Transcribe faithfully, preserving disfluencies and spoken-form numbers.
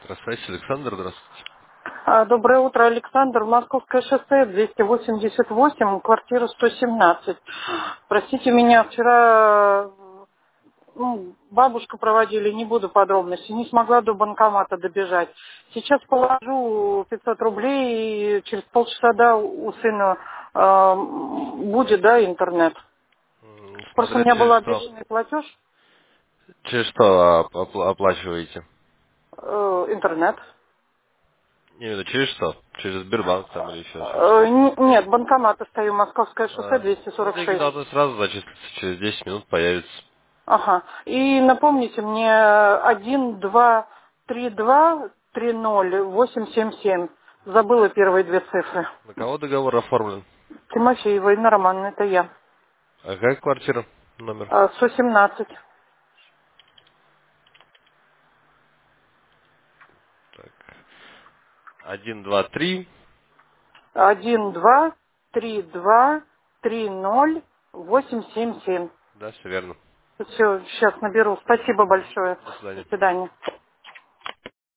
Здравствуйте, Александр, здравствуйте. А, Доброе утро, Александр. Московское шоссе, двести восемьдесят восемь, квартира сто семнадцать. Простите меня, вчера ну, бабушку проводили, не буду подробностей, не смогла до банкомата добежать. Сейчас положу пятьсот рублей, и через полчаса, да, у сына э, будет, да, интернет. М, Просто у Смотря меня был через что, обещанный платеж, через что оп- опла- оплачиваете? э, интернет. Именно через что? Через Сбербанк там или еще через Э, что? н- нет, банкомата стою, Московское шоссе, А, ну, деньги двести сорок шесть. должны сразу зачислиться, через десять минут появится. Ага. И напомните мне один, два, три, два, три, ноль, восемь, семь, семь. Забыла первые две цифры. На кого договор оформлен? Тимофеева, Инна Романовна, это я. А какая квартира? Номер? А, сто семнадцать. Так. Один, два, три. Один, два, три, два, три, ноль, восемь, семь, семь. Да, все верно. Все, сейчас наберу. Спасибо большое. До До свидания. свидания.